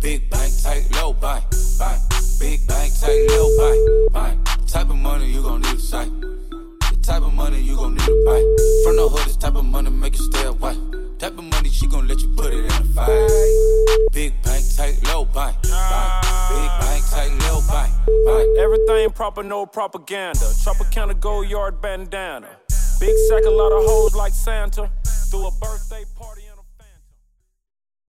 Big bank, tight, low bank, bank. Big bank, tight, low bank, bank. Type of money you gon' need a sight. The type of money you gon' need a buy. From the hood, this type of money make you stay away. Type of money she gon' let you put it in a fight. Big bank, tight, low bank, bank. Big bank, tight, low bank, bank. Everything proper, no propaganda. Tropicana gold yard bandana. Big sack, a lot of hoes like Santa. Threw a birthday party in